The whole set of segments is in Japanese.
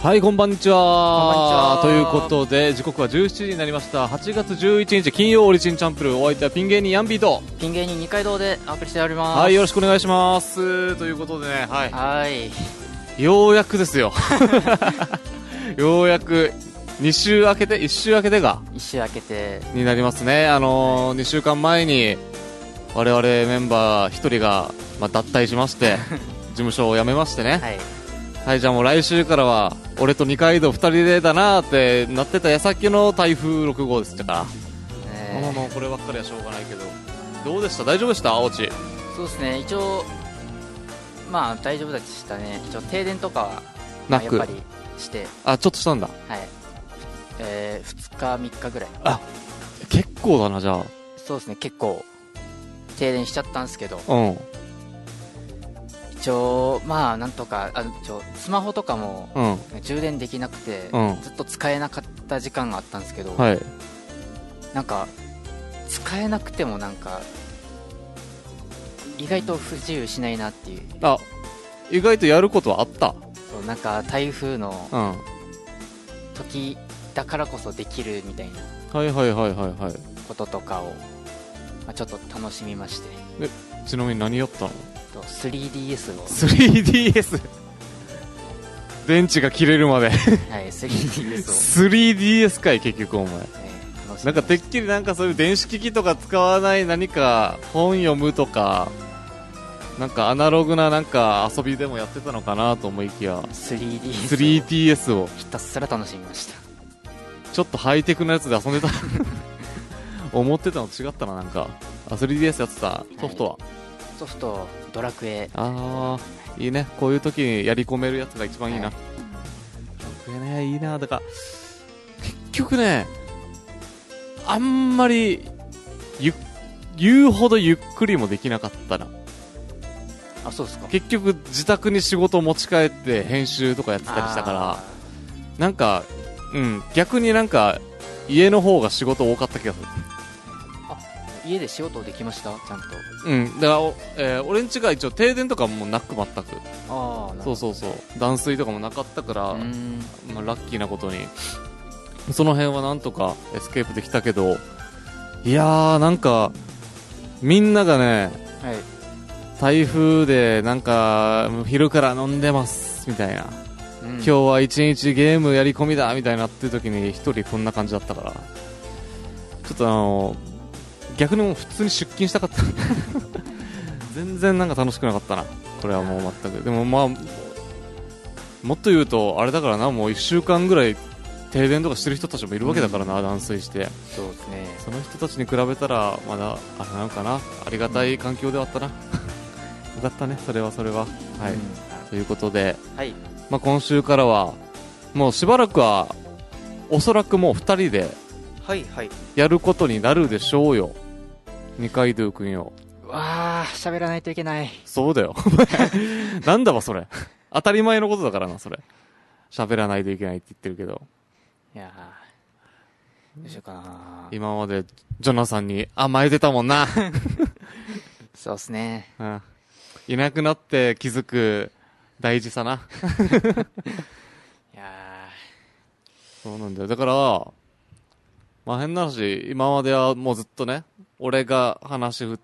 はい、こんばんにちは。 こんばんにちは。 ということで、時刻は17時になりました。8月11日金曜オリジンチャンプル、お相手はピン芸人ヤンビーとピン芸人二階堂でお送りしております。 はい、よろしくお願いします。ということでね、はい。 はい。 ようやくですよ。ようやく、2週明けて、1週明けてが、 1週明けて、 になりますね。2週間前に、我々メンバー1人が、脱退しまして、事務所を辞めましてね。 はい。 はい、じゃあもう来週からは俺と二階堂2人でだなーってなってた矢先の台風6号ですから、もうこればっかりはしょうがないけど、どうでした？大丈夫でした？青地。 そうですね、一応まあ大丈夫でしたね。一応停電とかはなく、 やっぱりして、 あ、ちょっとしたんだ。 はい。2日3日ぐらい。 あ、結構だな。じゃあそうですね、結構停電しちゃったんですけど、 うん、 一応まあなんとかスマホとかもうん、 充電できなくて、 うん、 ずっと使えなかった時間があったんですけど、 はい。 なんか使えなくてもなんか意外と不自由しないなっていう。 あ、意外とやることはあった。 そう、なんか台風のうん、 時だからこそできるみたいなはいはいはいはいはい。 こととかを、ちょっと楽しみまして、 ちなみに何やったの？ 3DS を 3DS 電池が切れるまで。 はい、3DS を、 3DS かい結局お前。 楽しみました。 なんかてっきりなんかそういう電子機器とか使わない何か本読むとかなんかアナログななんか遊びでもやってたのかなと思いきや 3DS を 3DS をひたすら楽しみました。 ちょっとハイテクなやつで遊んでた。思ってたのと違ったな。なんか 3DS やってたソフトは、 ソフトドラクエ、 あーいいね。こういう時にやり込めるやつが一番いいな、 はい、 これねいいな。だから結局ねあんまり言うほどゆっくりもできなかったな。 あ、そうですか。 結局自宅に仕事を持ち帰って編集とかやってたりしたからなんか、逆になんか家の方が仕事多かった気がする。 家で仕事できました？ちゃんと。 だから俺ん家が一応停電とかもなく全く。 ああ、 そう断水とかもなかったから、ラッキーなことにその辺はなんとかエスケープできたけど、いやーなんかみんながね、 はい、 台風でなんか昼から飲んでますみたいな、今日は一日ゲームやり込みだみたいになってる時に一人こんな感じだったから、ちょっと逆にもう普通に出勤したかった。全然なんか楽しくなかったなこれはもう全く。でもまあもっと言うとあれだからな、もう1週間ぐらい停電とかしてる人たちもいるわけだからな、断水して。 そうですね。 その人たちに比べたらまだあれなのかな、ありがたい環境ではあったな。よかったね、それははい、ということで、 はい、 今週からはもうしばらくはおそらくもう2人ではいはい、 やることになるでしょうよ、二階堂くんよ。 わあ、喋らないといけない。 そうだよ。なんだわそれ。当たり前のことだからなそれ。喋らないといけないって言ってるけど、 いやー、どうしようかな。 今までジョナサンに甘えてたもんな。 そうっすね。 いなくなって気づく大事さな。 いやそうなんだよ。だから変な話、今まではもうずっとね、俺が話振って、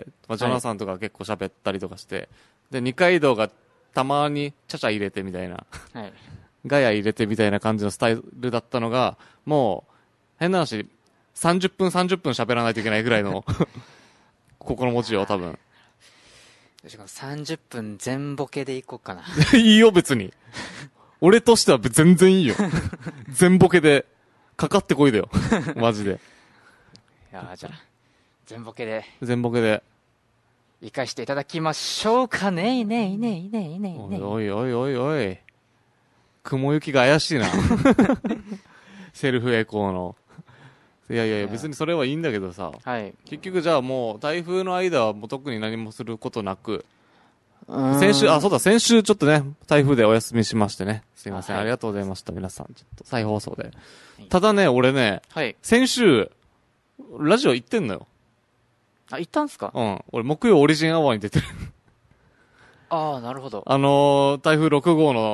ジョナサンとか結構喋ったりとかして、で二階堂がたまにちゃちゃ入れてみたいな、 はい、 ガヤ入れてみたいな感じのスタイルだったのが、もう変な話30分喋らないといけないぐらいの心持ちよ多分。 どうしようかな。30分全ボケでいこうかな。 いいよ別に。俺としては全然いいよ。全ボケでかかってこいだよ。マジで。 いやー、じゃあ全ボケで全ボケで生かしていただきましょうかね。 おいおいおいおい、雲行きが怪しいな。セルフエコーの。いや別にそれはいいんだけどさ、 はい、 結局じゃあもう台風の間はもう特に何もすることなく、先週ちょっとね台風でお休みしましてね、すいません、ありがとうございました皆さん。ちょっと再放送で、ただね俺ね、先週ラジオ行ってんのよ。 あ、行ったんすか？ 俺木曜オリジンアワーに出てる。 ああ、なるほど。 台風6号の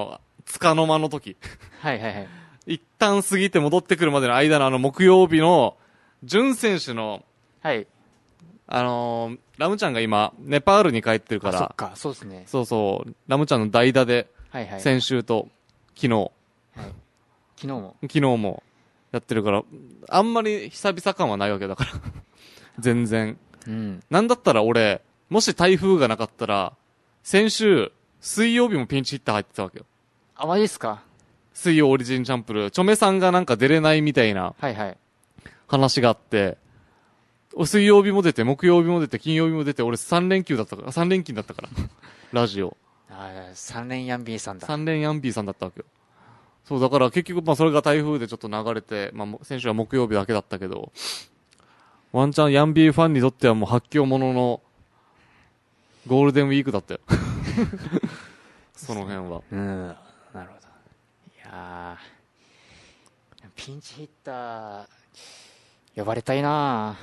束の間の時。 はいはいはい。 一旦過ぎて戻ってくるまでの間の木曜日の、ジュン選手の、 はい。 ラムちゃんが今、ネパールに帰ってるから、 そっか、そうですね。 そうそう、ラムちゃんの代打で、 はいはい。 先週と、昨日、 はい。 昨日も、やってるから、あんまり久々感はないわけだから。全然。 うん。 なんだったら俺、もし台風がなかったら、先週、水曜日もピンチヒッター入ってたわけよ。 あ、マジですか？ 水曜オリジンチャンプル、チョメさんがなんか出れないみたいなはいはい。 話があって、水曜日も出て、木曜日も出て、金曜日も出て、俺3連勤だったから、ラジオ。 3連ヤンビーさんだ。 3連ヤンビーさんだったわけよ。そう、だから結局、まあそれが台風でちょっと流れて、まあ先週は木曜日だけだったけど、ワンチャンヤンビーファンにとってはもう発狂ものの、ゴールデンウィークだったよ。その辺は。 うん。なるほど。いやー、ピンチヒッター、呼ばれたいな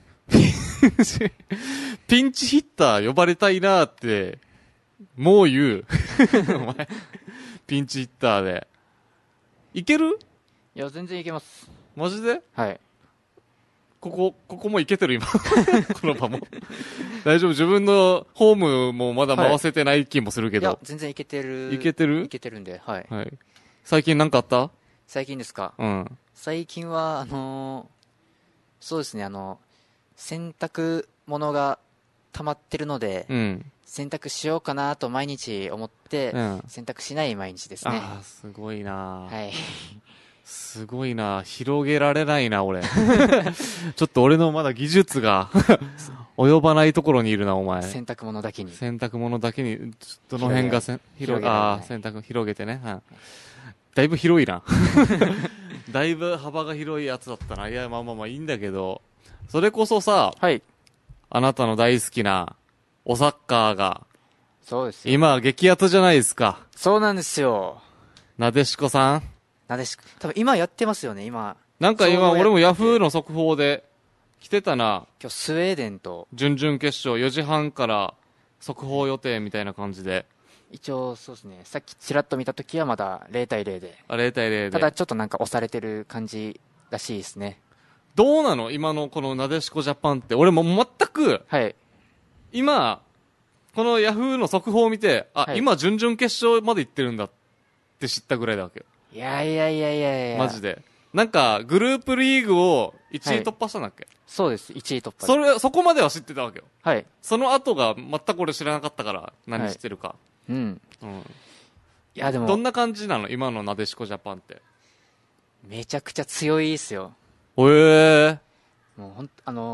ピンチヒッター呼ばれたいなーって、もう言う。お前、ピンチヒッターで。いける？ いや、全然いけます。 マジで？ はい。 ここもいけてる今。この場も。大丈夫？自分のホームもまだ回せてない気もするけど。 いや、全然いけてる。 いけてる？ いけてるんで、はい。 はい。最近なんかあった？ 最近ですか？ うん。 最近は、そうですね、洗濯物が溜まってるので、 うん。 洗濯しようかなと毎日思って、 うん。 洗濯しない毎日ですね。 ああ、すごいな。 はい。 すごいな。広げられないな、俺。ちょっと俺のまだ技術が及ばないところにいるな、お前。 洗濯物だけに。 洗濯物だけに、どの辺が洗濯広げてね。うん。だいぶ広いな。だいぶ幅が広いやつだったな。いや、まあまあまあいいんだけど、それこそさ、 はい。 あなたの大好きな、おサッカーが、 そうですよ。 今、激アツじゃないですか。 そうなんですよ。 なでしこさん。 多分今やってますよね、今。 なんか今、俺もヤフーの速報で、来てたな。 今日スウェーデンと。 準々決勝4時半から速報予定みたいな感じで。 一応そうですね、さっきちらっと見たときはまだ0対0で。 0対0で。 ただちょっとなんか押されてる感じらしいですね。 どうなの今のこのなでしこジャパンって。俺も全く、 はい。 今、このヤフーの速報を見て、 はい、 今準々決勝まで行ってるんだって知ったぐらいだわけよ。 いやいやいやいやいや。 マジで。なんか、グループリーグを1位突破したんだっけ、はい、 そうです、1位突破。 そこまでは知ってたわけよ。 はい。 その後が全く俺知らなかったから、何してるか。はい、うん。 いやでも。 どんな感じなの今のなでしこジャパンって。 めちゃくちゃ強いですよ。 もう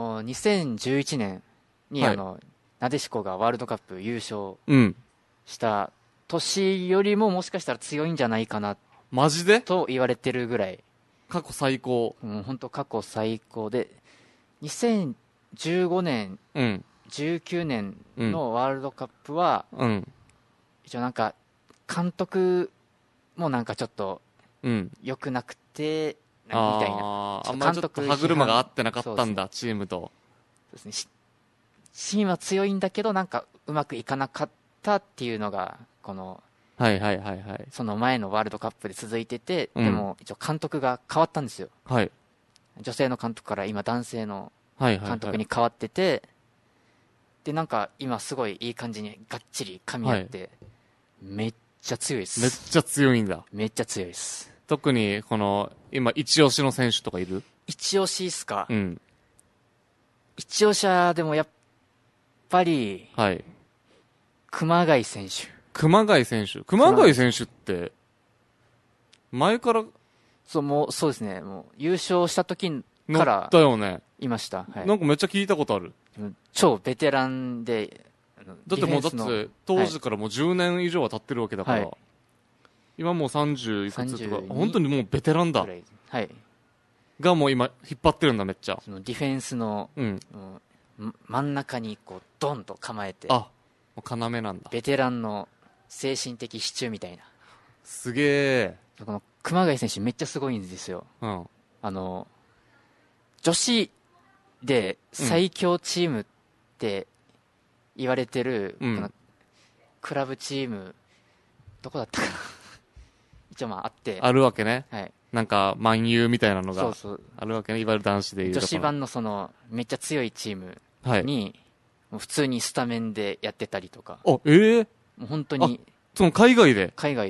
2011年に、はい、なでしこがワールドカップ優勝した年よりももしかしたら強いんじゃないかな。 マジでと言われてるぐらい。 過去最高。 本当過去最高で、2015年、19年のワールドカップは、一応なんか、監督もなんかちょっと、良くなくて、みたいな。 あんまりちょっと歯車が合ってなかったんだ、チームと。 そうですね。チームは強いんだけど、なんかうまくいかなかったっていうのが、この、その前のワールドカップで続いてて、でも一応監督が変わったんですよ。 はい。 女性の監督から今男性の監督に変わってて、で、なんか今すごいいい感じにがっちり噛み合って、めっちゃ強いです。 めっちゃ強いんだ。 めっちゃ強いです。 特に、今、一押しの選手とかいる？ 一押しっすか？一押しは、でもやっぱり、熊谷選手。熊谷選手って、前から、 そうですね、もう優勝した時から、 だよね。 いました。 はい。なんかめっちゃ聞いたことある。 超ベテランで、 だって当時からもう10年以上は経ってるわけだから、今もう30いくつとか、本当にもうベテランだ。 はい。 がもう今引っ張ってるんだ、めっちゃ。 そのディフェンスの、真ん中にこう、ドンと構えて。 あ、要なんだ。 ベテランの精神的支柱みたいな。 すげえ。 この熊谷選手めっちゃすごいんですよ。女子で最強チームって言われてる、このクラブチーム、どこだったかな一応まああって。 あるわけね。 はい。 なんか、万有みたいなのがそうそう。 あるわけね。いわゆる男子でいう。 女子版のめっちゃ強いチームに、もう普通にスタメンでやってたりとか。 あ、もう本当に。 その海外ではい。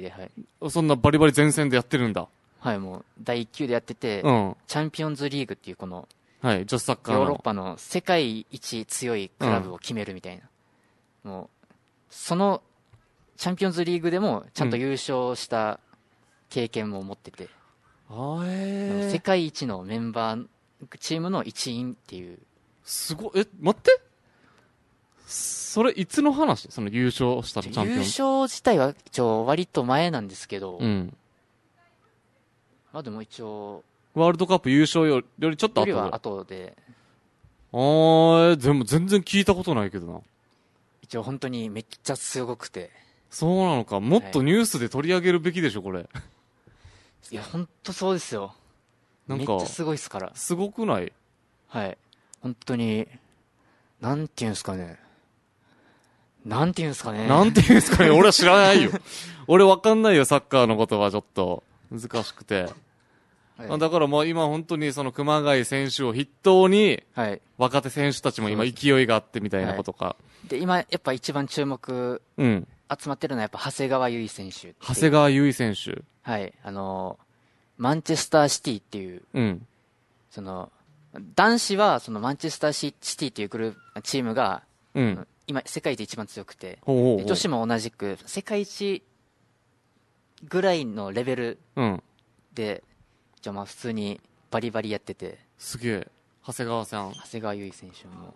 そんなバリバリ前線でやってるんだ。 はい、もう第1級でやってて、チャンピオンズリーグっていうはい、女子サッカーのヨーロッパの世界一強いクラブを決めるみたいな。もう、そのチャンピオンズリーグでもちゃんと優勝した経験も持ってて。世界一のメンバー、チームの一員っていう。 すごい、待って、それいつの話？その優勝したらチャンピオン。 優勝自体は一応割と前なんですけど、まあでも一応、 ワールドカップ優勝よりちょっと後で。 よりは後で。 でも全然聞いたことないけどな。 一応本当にめっちゃ強くて。 そうなのか。もっとニュースで取り上げるべきでしょ、これ。 いや、本当そうですよ。めっちゃすごいっすから。 すごくない？ はい。本当に、なんていうんですかね。なんていうんですかね。 俺は知らないよ。俺わかんないよ、サッカーのことはちょっと難しくて。はい、だからもう今本当にその熊谷選手を筆頭に、若手選手たちも今勢いがあってみたいなことか。 で、今やっぱ一番注目、集まってるのはやっぱ長谷川唯選手。 長谷川唯選手。 はい。マンチェスターシティっていう、男子はそのマンチェスターシティっていうチームが、今世界で一番強くて、女子も同じく世界一ぐらいのレベルで、じゃあまあ普通にバリバリやってて。 すげえ。長谷川さん。 長谷川唯選手も。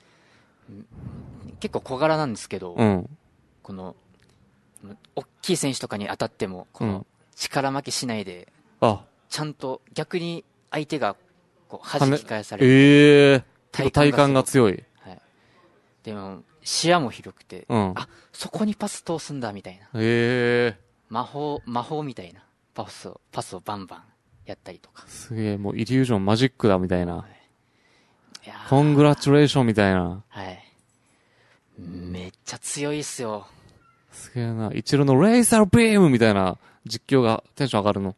結構小柄なんですけど、この、大きい選手とかに当たっても、この力負けしないで、ちゃんと逆に相手がこう弾き返される。 体幹が強い。 はい。でも、視野も広くて、そこにパス通すんだ、みたいな。魔法みたいなパスをバンバンやったりとか。 すげえ、もうイリュージョンマジックだみたいな。コングラチュレーションみたいな。 はい。めっちゃ強いっすよ。 すげえな。イチローのレイザービームみたいな実況がテンション上がるの。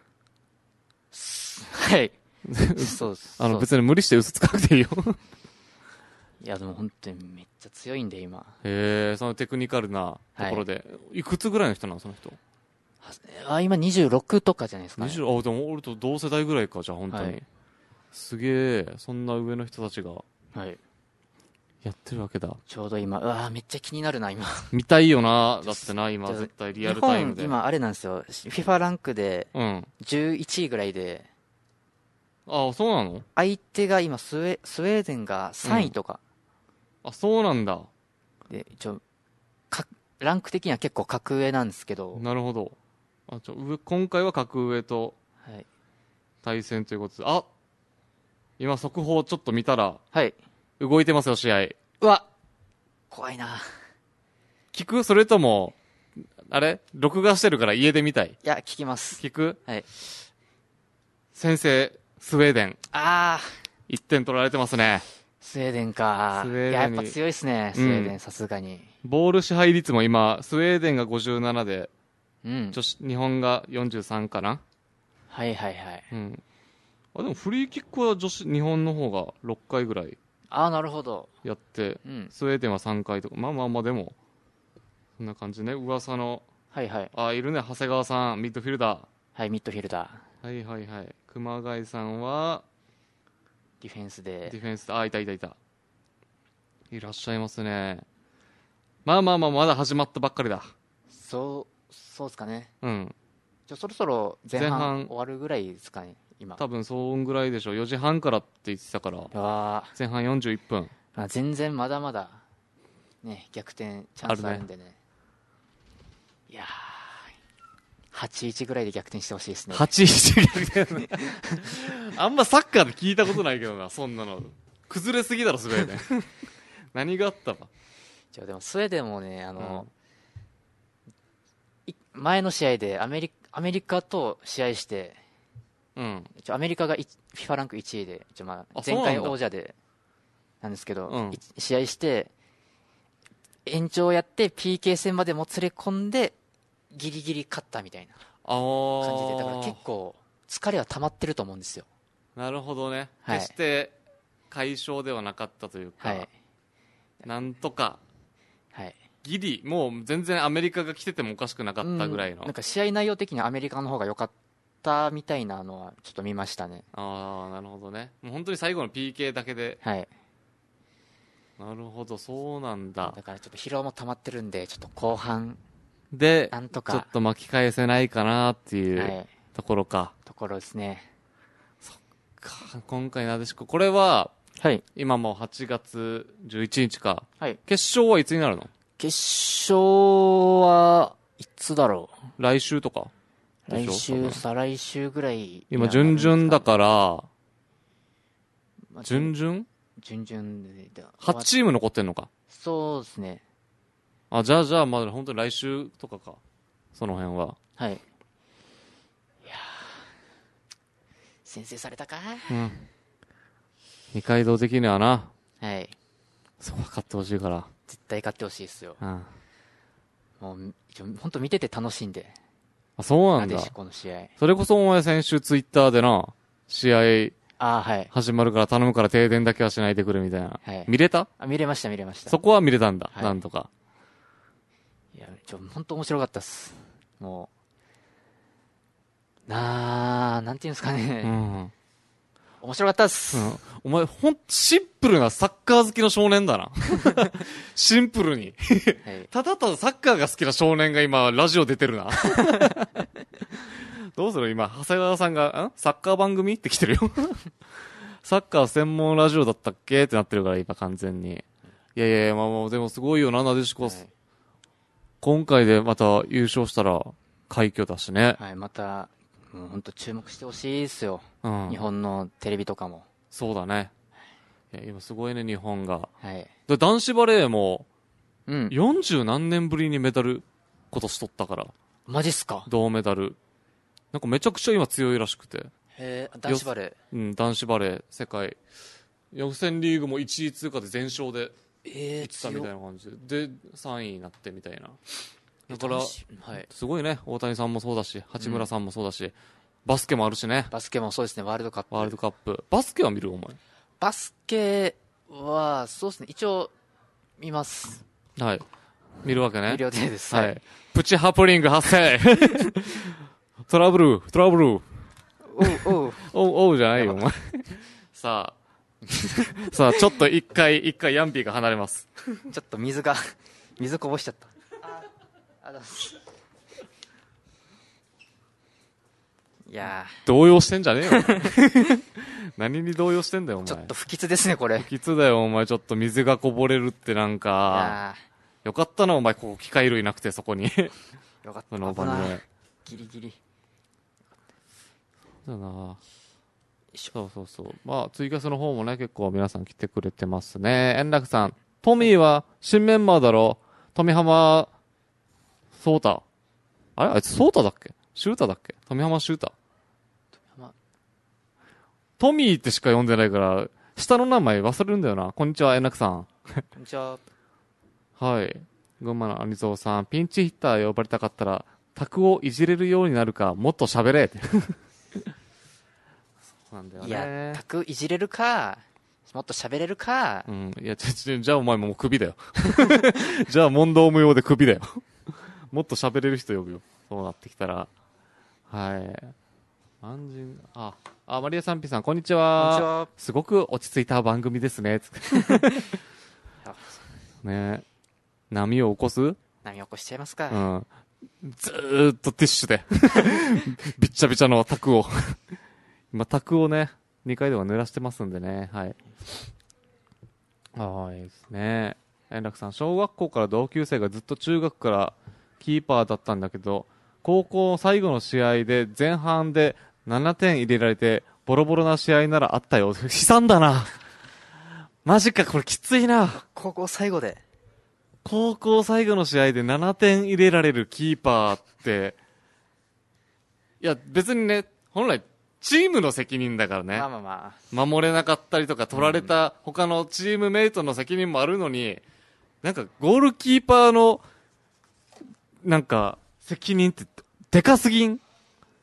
はい。そうです。 別に無理して嘘つかなくていいよ。 いや、でも本当にめっちゃ強いんで、今。 そのテクニカルなところで。いくつぐらいの人なの、その人。 今26とかじゃないですか、ね。 でも俺と同世代ぐらいか、じゃあ本当に。すげえ、そんな上の人たちが。やってるわけだ。 ちょうど今、めっちゃ気になるな、今。 見たいよな、だってな、今絶対リアルタイムで。 今あれなんですよ。FIFA ランクで、11位ぐらいで。 そうなの？ 相手が今スウェーデンが3位とか。 そうなんだ。 で、ランク的には結構格上なんですけど。 なるほど。今回は格上と対戦ということで、今速報ちょっと見たら、動いてますよ、試合。 うわ、怖いな。 聞く？それとも、録画してるから家で見たい？ いや、聞きます。 聞く？ はい。 先制、スウェーデン。 1 点取られてますね。 スウェーデンか。やっぱ強いっすね、スウェーデン、さすがに。 ボール支配率も今、スウェーデンが57で、日本が43かな。 はい。 でもフリーキックは日本の方が6回ぐらい。 なるほど。 やって、スウェーデンは3回とか、まあでも、そんな感じね。噂の。いるね、長谷川さん、ミッドフィルダー。 はい、ミッドフィルダー。はい。熊谷さんは、 ディフェンスで。 いた。いらっしゃいますね。まだ始まったばっかりだ。 そうっすかね。そろそろ前半終わるぐらいですかね、今。 多分そんぐらいでしょう。4時半からって言ってたから。前半41分。 全然まだまだ、ね、逆転チャンスあるんでね。いやー、8-1ぐらいで逆転してほしいですね。 8-1逆転ね。あんまサッカーで聞いたことないけどな、そんなの。崩れすぎだろ、スウェーデン。何があったか。 でもスウェーデンもね、前の試合でアメリカと試合して、アメリカがFIFA ランク1位で、前回王者で、なんですけど、試合して、延長やって PK 戦までもつれ込んで、ギリギリ勝ったみたいな。 感じで、だから結構疲れは溜まってると思うんですよ。 なるほどね、はい、決して解消ではなかったというか、はい、なんとか、はい、ギリもう全然アメリカが来ててもおかしくなかったぐらいの、 なんか試合内容的にアメリカの方が良かったみたいなのはちょっと見ましたね。 ああ、なるほどね。もう本当に最後の PK だけで、はい、なるほど、そうなんだ。 だからちょっと疲労も溜まってるんで、ちょっと後半でなんとかちょっと巻き返せないかなっていうところか、はい、 ところですね。 そっか、今回なでしこ、これは、はい、今もう8月11日か、はい、決勝はいつになるの？ 決勝はいつだろう。来週とか？ 来週、再来週ぐらい。 今準々だから、準々で8チーム残ってんのか。 そうですね。 あ、じゃあまだ本当に来週とかか、その辺は。はい。いや先制されたか。 うん。二階堂的にはな。はい。そう、勝ってほしいから。 絶対勝ってほしいですよ。うん。もう本当見てて楽しいんで。 あ、そうなんだ。 なでしこの試合。 それこそお前先週ツイッターでな、試合。 はい。 始まるから頼むから停電だけはしないでくれみたいな。はい。見れた？ 見れました。 そこは見れたんだ。はい、なんとか。 いや、本当面白かったっす。もう、なんていうんですかね。うん。面白かったっす。うん。 お前、シンプルなサッカー好きの少年だな。シンプルに。はい、ただただサッカーが好きな少年が今、ラジオ出てるな。どうする今、長谷川さんが、サッカー番組って来てるよ。サッカー専門ラジオだったっけってなってるから、今完全に。いや、まあでもすごいよな、なでしこ。はい、今回でまた優勝したら快挙だしね。 はい、また、もう本当注目してほしいですよ。うん。日本のテレビとかも。 そうだね。いや、今すごいね、日本が。はい。で、男子バレーも、うん。40何年ぶりにメダル、今年取ったから。 マジっすか？ 銅メダル。なんかめちゃくちゃ今強いらしくて。 へえ、男子バレー。 うん、男子バレー、世界。予選リーグも1位通過で全勝で。いってたみたいな感じで。で、3位になってみたいな。だから、はい、すごいね。大谷さんもそうだし、八村さんもそうだし、バスケもあるしね。 バスケもそうですね、ワールドカップ。 ワールドカップ。バスケは見るお前。 バスケは、そうですね、一応、見ます。 はい。見るわけね。 見る予定です。 はい。プチハプニング発生トラブルおうじゃないよ、お前。さあ、ちょっと一回ヤンピーが離れます。 ちょっと水こぼしちゃった。いや動揺してんじゃねえよ。何に動揺してんだよ、お前。 ちょっと不吉ですね、これ。 不吉だよ、お前。ちょっと水がこぼれるってなんか。よかったな、お前、ここ機械類なくて、そこに。 よかったな。 危ない。 ギリギリ。 そうだな。そう。まあ、ツイキャスの方もね、結構皆さん来てくれてますね。円楽さん。トミーは新メンバーだろ？富浜、ソータ。あいつソータだっけ？シュータだっけ？富浜シュータ。トミーってしか呼んでないから、下の名前忘れるんだよな。こんにちは、円楽さん。 こんにちは。 はい。群馬のアニゾーさん。ピンチヒッター呼ばれたかったら、卓をいじれるようになるか、もっと喋れって。そうなんだよね。 いや、卓いじれるか、もっと喋れるか。 うん。いや、じゃあお前もうクビだよ。じゃあ問答無用でクビだよ。もっと喋れる人呼ぶよ。そうなってきたら。はい。マリアサンピさん、こんにちは。 こんにちは。 すごく落ち着いた番組ですね。ね、波を起こす？ 波を起こしちゃいますか。 うん。ずーっとティッシュで。びっちゃびちゃの卓を。今、卓をね、2階では濡らしてますんでね。はい。いいですね。円楽さん、小学校から同級生がずっと中学からキーパーだったんだけど、高校最後の試合で前半で7点入れられてボロボロな試合ならあったよ。悲惨だな。マジか、これきついな。 高校最後の試合で7点入れられるキーパーって、いや別にね、本来チームの責任だからね。守れなかったりとか取られた他のチームメイトの責任もあるのに、なんかゴールキーパーのなんか責任ってでかすぎん？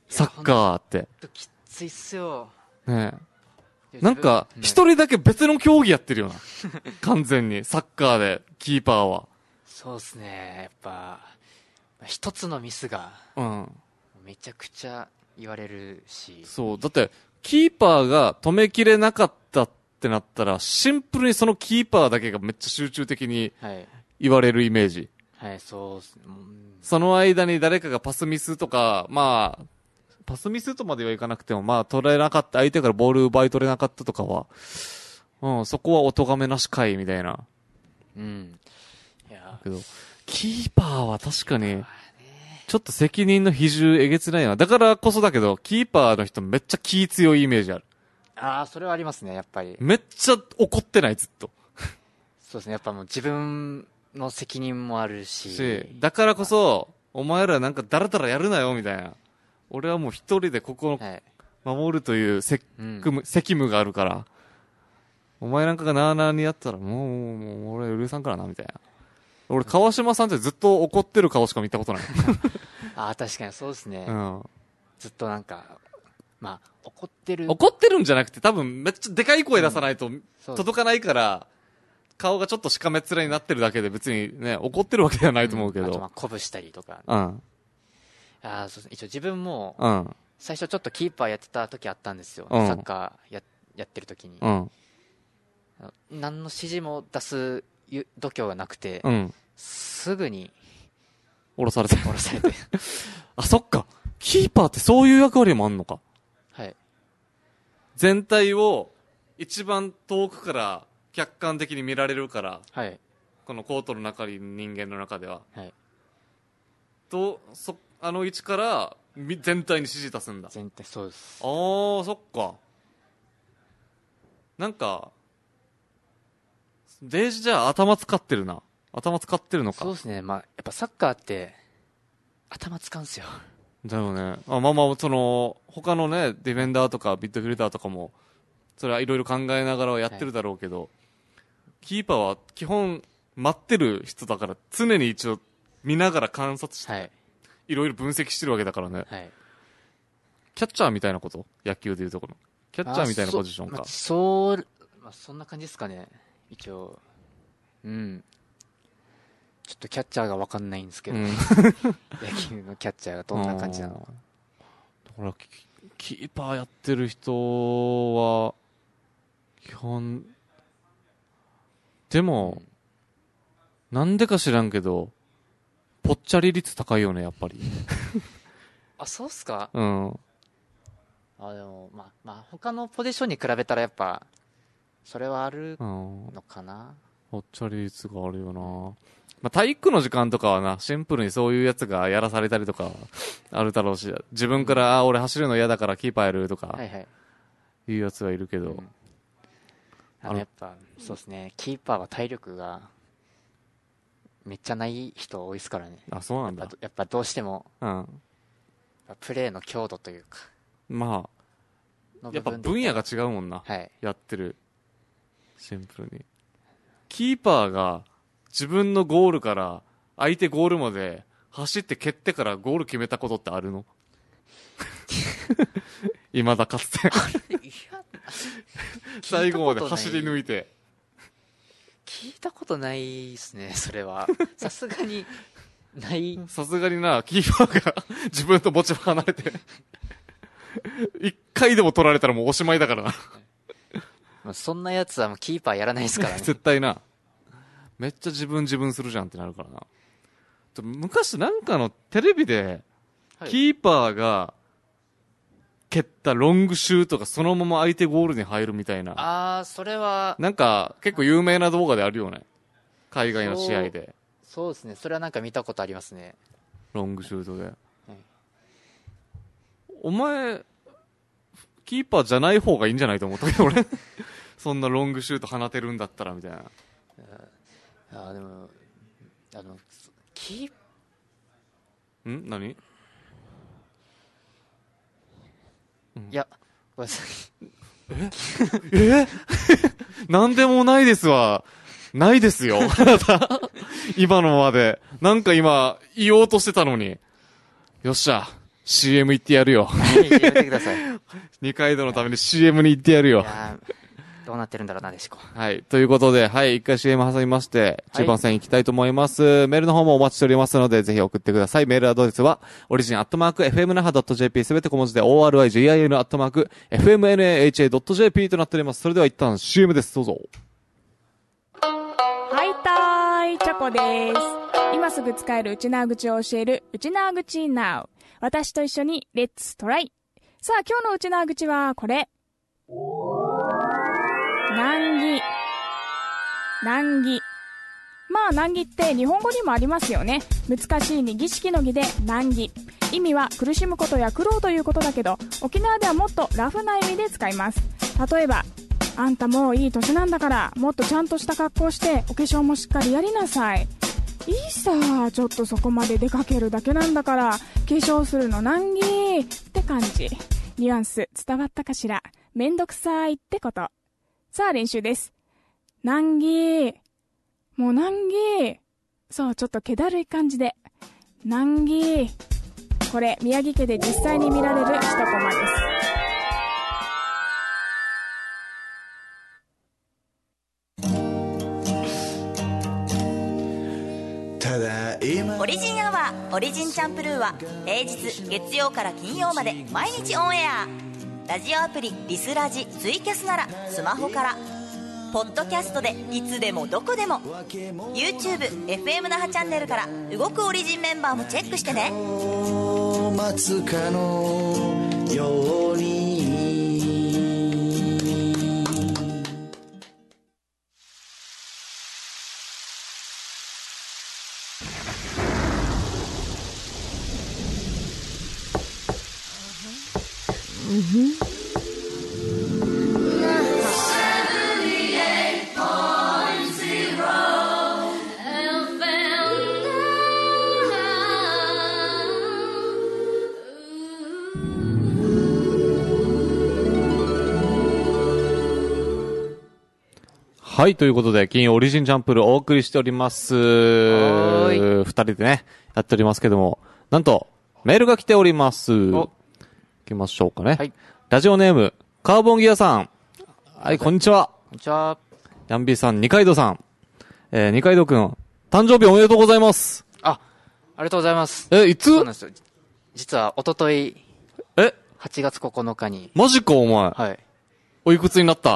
サッカーって。 きついっすよ。 ねえ。なんか、一人だけ別の競技やってるよな。完全に。サッカーで、キーパーは。 そうっすね。やっぱ、一つのミスが、めちゃくちゃ言われるし。 そう。だって、キーパーが止めきれなかったってなったら、シンプルにそのキーパーだけがめっちゃ集中的に言われるイメージ。 はい、そうっすね。 その間に誰かがパスミスとか、まあ、パスミスとまではいかなくても、まあ、取れなかった、相手からボール奪い取れなかったとかは、そこはお咎めなしかい、みたいな。 うん。いやだけど、キーパーは確かに、ちょっと責任の比重えげつないな。だからこそだけど、キーパーの人めっちゃ気強いイメージある。 ああ、それはありますね、やっぱり。 めっちゃ怒ってない、ずっと。 そうですね、やっぱもう自分の責任もあるし。 だからこそ、お前らなんかだらだらやるなよ、みたいな。俺はもう一人でここを守るという責務があるから、お前なんかがなーなーにやったらもう俺許さんからな、みたいな。俺、川島さんってずっと怒ってる顔しか見たことない。 ああ、確かにそうですね。 うん。 ずっとなんか、まあ、怒ってるんじゃなくて、多分めっちゃでかい声出さないと届かないから、顔がちょっとしかめっ面になってるだけで別にね、怒ってるわけではないと思うけど。 あとまあ、鼓舞したりとか。 うん。 ああ、そうですね。一応自分も、最初ちょっとキーパーやってた時あったんですよ。サッカーやってる時に。何の指示も出す度胸がなくて、すぐに降ろされてあ、そっか、キーパーってそういう役割もあんのか。 はい。 全体を一番遠くから客観的に見られるから、 はい、 このコートの中に人間の中では、 はい、 あの位置から全体に指示出すんだ。 全体、そうです。 ああ、そっか。なんかデイジじゃあ頭使ってるな。頭使ってるのか。 そうですね。まあ、やっぱサッカーって、頭使うんすよ。 だよね。まあまあ、その、他のね、ディフェンダーとかビッドフィルダーとかも、それはいろいろ考えながらやってるだろうけど、キーパーは基本待ってる人だから常に一応見ながら観察して、いろいろ分析してるわけだからね。 はい。 キャッチャーみたいなこと？野球でいうところ。キャッチャーみたいなポジションか。 そんな感じですかね。一応。うん。ちょっとキャッチャーが分かんないんですけど、野球のキャッチャーがどんな感じなのか。 だからキーパーやってる人は基本でも、なんでか知らんけどぽっちゃり率高いよね、やっぱり。 あ、そうっすか。 うん。 あ、でもまあ他のポジションに比べたらやっぱそれはあるのかな。 ぽっちゃり率があるよな。まあ、体育の時間とかはな、シンプルにそういうやつがやらされたりとかあるだろうし、自分から、俺走るの嫌だからキーパーやるとか、いうやつはいるけど。 やっぱ、そうですね、キーパーは体力がめっちゃない人多いですからね。 あ、そうなんだ。 やっぱどうしても、プレーの強度というか。 まあ、やっぱ分野が違うもんな。やってる。シンプルに。キーパーが、自分のゴールから相手ゴールまで走って蹴ってからゴール決めたことってあるの？未だかつて。最後まで走り抜いて。 聞いたことないですね、それは。さすがにない。 さすがにな、キーパーが自分と持ち場離れて一回でも取られたらもうおしまいだからな。 まあそんなやつはもうキーパーやらないですからね。 絶対な。めっちゃ自分するじゃんってなるからな。昔なんかのテレビで、キーパーが蹴ったロングシュートがそのまま相手ゴールに入るみたいな。 ああ、それは。 なんか結構有名な動画であるよね。海外の試合で。 そうですね。それはなんか見たことありますね。 ロングシュートで。お前、キーパーじゃない方がいいんじゃないと思ったけど俺。そんなロングシュート放てるんだったらみたいな。 でも何？ いや、ごめんなさい。なんでもないですわ。ないですよ。あなた。今のまで。なんか今、言おうとしてたのに。よっしゃ。 CM 行ってやるよ。 はい、やってください。 二階堂のために CM に行ってやるよ。 いやどうなってるんだろうなでしこ。 はい。ということで、はい。一回 CM 挟みまして、中盤戦行きたいと思います。メールの方もお待ちしておりますので、ぜひ送ってください。メールアドレスは、origin@fmnaha.jp すべて小文字で origin@fmnaha.jp となっております。それでは一旦 CM です。どうぞ。 はいたーい、チョコです。今すぐ使える内縄口を教える、内縄口 Now。私と一緒に、レッツトライ。さあ、今日の内縄口はこれ。難儀。難儀。まあ難儀って日本語にもありますよね。難しいに儀式の儀で難儀。意味は苦しむことや苦労ということだけど、沖縄ではもっとラフな意味で使います。例えば、あんたもういい年なんだからもっとちゃんとした格好してお化粧もしっかりやりなさい。いいさ、ちょっとそこまで出かけるだけなんだから化粧するの難儀って感じ。ニュアンス伝わったかしら。めんどくさいってこと。さあ練習です。難儀。もう難儀。そう、ちょっと気だるい感じで。難儀。これ宮城家で実際に見られる一コマです。 オリジンアワーオリジンチャンプルーは平日月曜から金曜まで毎日オンエア。ラジオアプリリスラジツイキャスならスマホから、ポッドキャストでいつでもどこでも YouTube FM 那覇チャンネルから動くオリジンメンバーもチェックしてね。待つかのようにはい、ということで、金曜オリジンチャンプルお送りしております。二人でね、やっておりますけども、なんと、メールが来ております。行きましょうかね。はい。ラジオネーム、カーボンギアさん。はい、こんにちは。 こんにちは。 ヤンビーさん、二階堂さん。二階堂くん、誕生日おめでとうございます。 ありがとうございます。 いつ？ そうなんですよ。実は、おととい。8月9日に。 マジか、お前。 はい。 おいくつになった？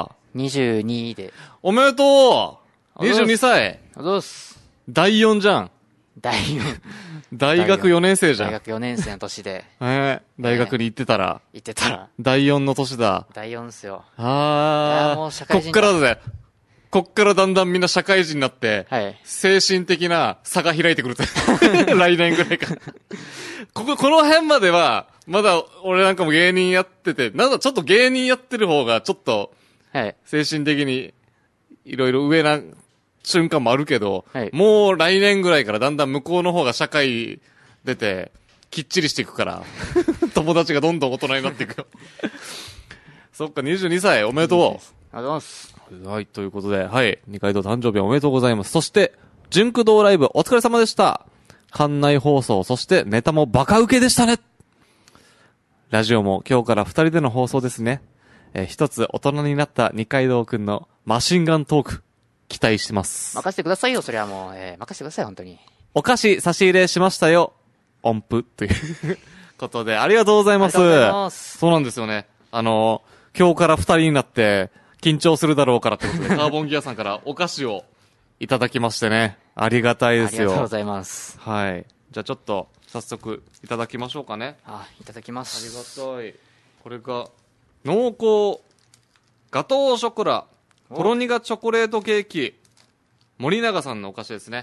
22 で。 おめでとう !22 歳。 あざっす。 第4じゃん。 第4。 大学4年生じゃん。 大学4年生の年で。 大学に行ってたら。第4の年だ。 第4っすよ。 もう社会人。こっからだぜ。こっからだんだんみんな社会人になって、はい、精神的な差が開いてくるって。来年ぐらいから。この辺までは、まだ俺なんかも芸人やってて、なんだちょっと芸人やってる方がちょっと、はい、精神的にいろいろ上な瞬間もあるけど、はい、もう来年ぐらいからだんだん向こうの方が社会出て、きっちりしていくから、友達がどんどん大人になっていくよ。そっか、22歳おめでとう。 ありがとうございます。 はい、ということで、はい、二階堂誕生日おめでとうございます。そして、純駆動ライブお疲れ様でした。館内放送、そしてネタもバカ受けでしたね。ラジオも今日から2人での放送ですね。一つ大人になった二階堂くんのマシンガントーク、期待してます。 任せてくださいよ、それはもう。任せてください、本当に。 お菓子差し入れしましたよ。音符ということで、ありがとうございます。ありがとうございます。そうなんですよね。今日から2人になって、緊張するだろうからってことで、カーボンギアさんからお菓子をいただきましてね。ありがたいですよ。 ありがとうございます。 はい。じゃあちょっと、早速、いただきましょうかね。 いただきます。 ありがたい。これが、濃厚、ガトーショコラ、ほろ苦チョコレートケーキ、森永さんのお菓子ですね。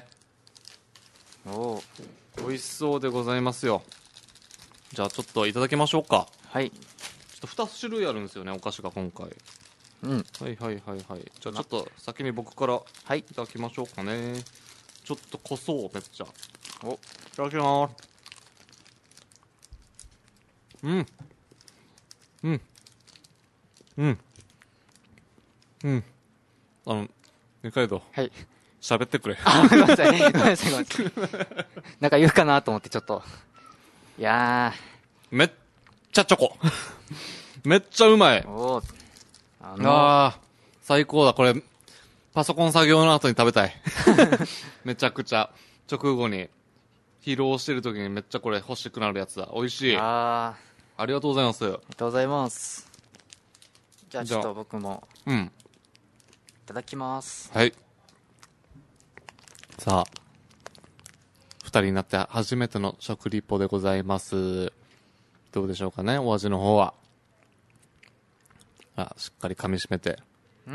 美味しそうでございますよ。じゃあちょっといただきましょうか。 はい。 ちょっと2種類あるんですよね、お菓子が今回。 うん。 はいはいはいはい。じゃあちょっと先に僕からいただきましょうかね。ちょっと濃そう、めっちゃ。いただきまーす。うん。うん。うん。うん。二階堂。 はい。 喋ってくれ。 ごめんなさい。ごめんなさい。なんか言うかなと思ってちょっと。いやめっちゃチョコ。めっちゃうまい。最高だ。これ、パソコン作業の後に食べたい。めちゃくちゃ。直後に、疲労してる時にめっちゃこれ欲しくなるやつだ。美味しい。ありがとうございます。ありがとうございます。じゃあちょっと僕も。 いただきます。 はい。さあ、二人になって初めての食リポでございます。どうでしょうかね、お味の方は。しっかり噛み締めて。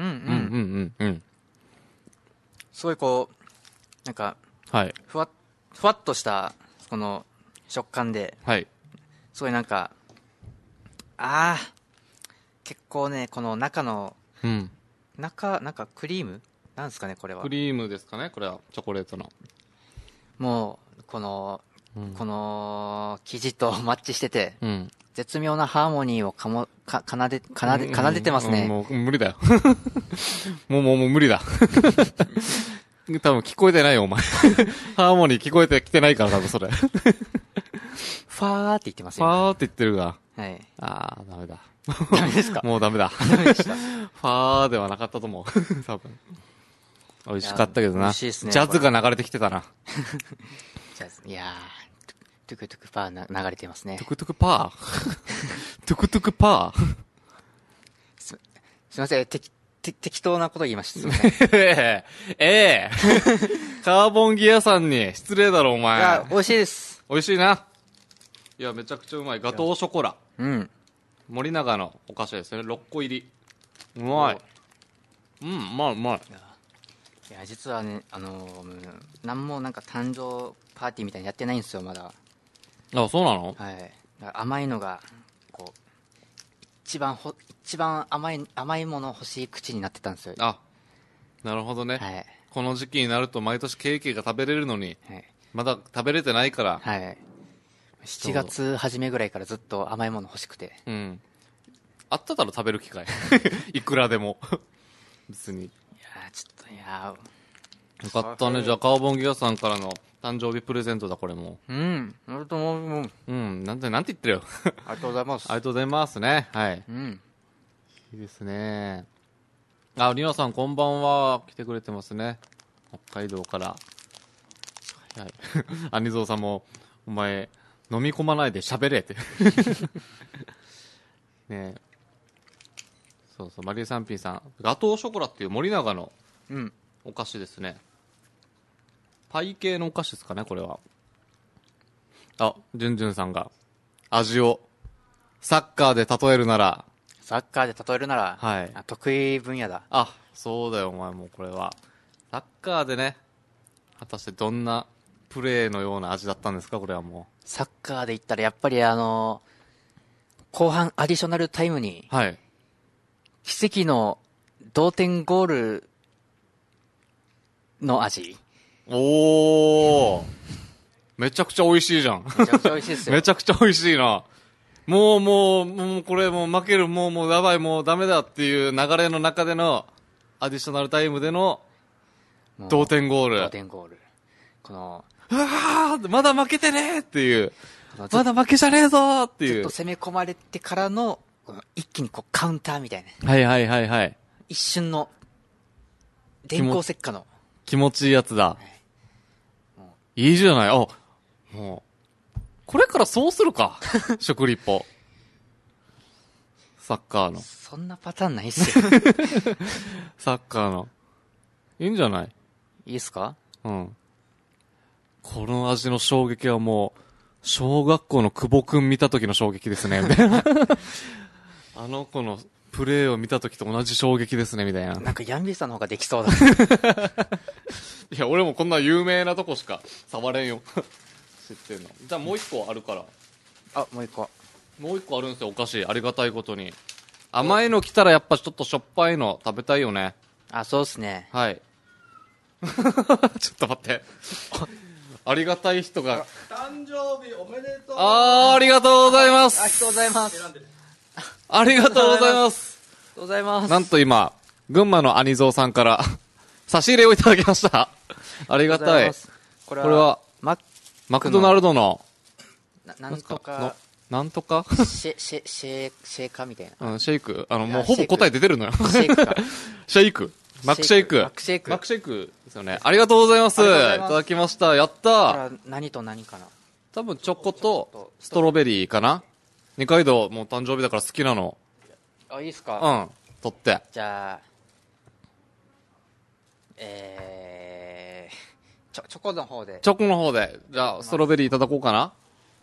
すごいこう、なんか、 はい。 ふわっとした、この、食感で、 はい。 すごいなんか、結構ね、この中の、中クリームなんですかね、これは。 クリームですかね、これは。チョコレートの。 もう、この生地とマッチしてて、絶妙なハーモニーを奏でてますね。 もう無理だよ。もう無理だ。多分聞こえてないよ、お前。ハーモニー聞こえてきてないから、多分それ。ファーって言ってますよ、 ファーって言ってるが。 はい。 ダメだ。 ダメですか？ もうダメだ。 ダメでした。 ファーではなかったと思う。多分。美味しかったけどな。 美味しいですね。 ジャズが流れてきてたな。 ジャズ、いやー、トゥクトゥクパー流れてますね。 トゥクトゥクパートゥクトゥクパーすいません、適当なこと言いました。すいません。 カーボンギアさんに失礼だろ、お前。 いや、美味しいです。 美味しいな。いや、めちゃくちゃうまい。ガトーショコラ。森永のお菓子ですね。6個入り。うまい。うまい。 いや、実はね、なんもなんか誕生パーティーみたいにやってないんですよ、まだ。 そうなの？ はい。だから甘いのが、こう、一番甘いもの欲しい口になってたんですよ。 なるほどね。 はい。 この時期になると毎年ケーキが食べれるのに、まだ食べれてないから。 はい。7月初めぐらいからずっと甘いもの欲しくて。 あっただろ、食べる機会。いくらでも。別に。よかったね。じゃあ、カーボンギアさんからの誕生日プレゼントだ、これも。 なんともなんて言ってるよ。 ありがとうございます。 ありがとうございますね。はい。いいですね。リナさんこんばんは。来てくれてますね。北海道から。はい。アニゾーさんも、お前、飲み込まないで喋れって。ねえ。そうそう、マリーサンピーさん。ガトーショコラっていう森永のお菓子ですね。パイ系のお菓子ですかね、これは。ジュンジュンさんが、味を、サッカーで例えるなら、 はい。得意分野だ。 そうだよ、お前もこれは。サッカーでね、果たしてどんなプレーのような味だったんですか、これはもう。 サッカーで言ったらやっぱり後半アディショナルタイムに、 はい。 奇跡の同点ゴールの味。 めちゃくちゃ美味しいじゃん。 めちゃくちゃ美味しいですよ。 めちゃくちゃ美味しいな。もうこれもう負ける、もうやばい、もうダメだっていう流れの中でのアディショナルタイムでの同点ゴール。この、まだ負けてねーっていう。まだ負けじゃねえぞーっていう。 ずっと攻め込まれてからの、一気にこうカウンターみたいな。 はい。 一瞬の、電光石火の。 気持ちいいやつだ。いいじゃない。もう、これからそうするか。食リポ。サッカーの。 そんなパターンないっすよ。 サッカーの。いいんじゃない？ いいっすか？ この味の衝撃はもう、小学校の久保くん見た時の衝撃ですね、みたいな。あの子のプレーを見た時と同じ衝撃ですね、みたいな。 なんかヤンビーさんの方ができそうだ。 いや、俺もこんな有名なとこしか触れんよ。知ってんの。じゃあもう一個あるから。 もう一個あるんですよ、お菓子。ありがたいことに。甘いの来たらやっぱちょっとしょっぱいの食べたいよね。 そうっすね。 はい。ちょっと待って。ありがたい人が。 誕生日おめでとう。 ありがとうございます。 ありがとうございます。 ありがとうございます。 ありがとうございます。 なんと今、群馬のアニゾーさんから差し入れをいただきました。ありがたい。これはマクドナルドのなんとかなんとかシェイカーみたいな。 うん、シェイク。もうほぼ答え出てるのよ。 シェイクか。 シェイク。マックシェイク。 マックシェイク。 マックシェイクですよね。ありがとうございます。いただきました。やったー。 何と何かな。 多分チョコとストロベリーかな。二階堂もう誕生日だから好きなの。 あ、いいっすか。 うん。取って。 じゃあ、チョコの方で。 チョコの方で。じゃあ、ストロベリーいただこうかな。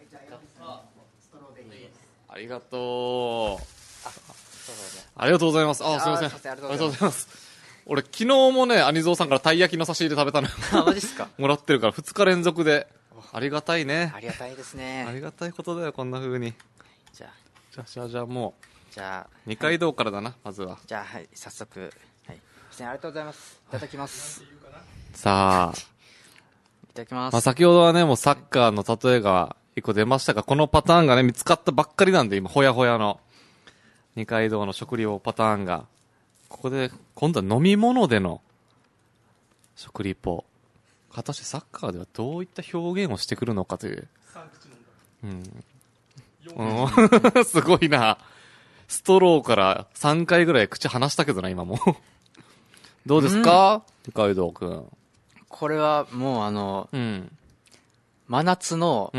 ありがとう。ありがとうございます。あ、すいません。ありがとうございます。俺、昨日もね、兄蔵さんからたい焼きの差し入れ食べたのよ。 あ、マジっすか。 もらってるから2日連続で。ありがたいね。 ありがたいですね。 ありがたいことだよ、こんな風に。じゃあもう。 じゃあ、 二階堂からだな、まずは。 じゃあ、はい、早速。はい。ありがとうございます。いただきます。 さあ。 いただきます。 まあ、先ほどはね、もうサッカーの例えが一個出ましたが、このパターンがね、見つかったばっかりなんで、今、ほやほやの。二階堂の食リポパターンが。ここで、今度は飲み物での食リポ。果たしてサッカーではどういった表現をしてくるのかという。うん。すごいな。ストローから3回ぐらい口離したけどな、今も。どうですか、二階堂くん。 これはもう真夏の、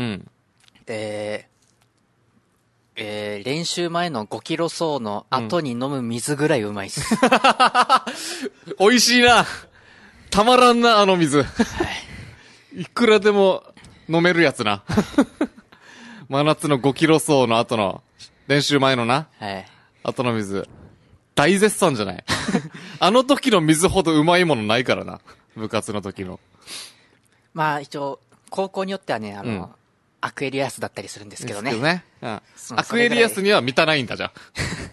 練習前の5キロ走の後に飲む水ぐらいうまいっす。 美味しいな。たまらんな、あの水。いくらでも飲めるやつな。真夏の5キロ走の後の、練習前のな。 はい。 後の水。大絶賛じゃないあの時の水ほどうまいものないからな。部活の時の。 まあ一応、高校によってはね、アクエリアスだったりするんですけどね。 うん、アクエリアスには満たないんだ、じゃあ。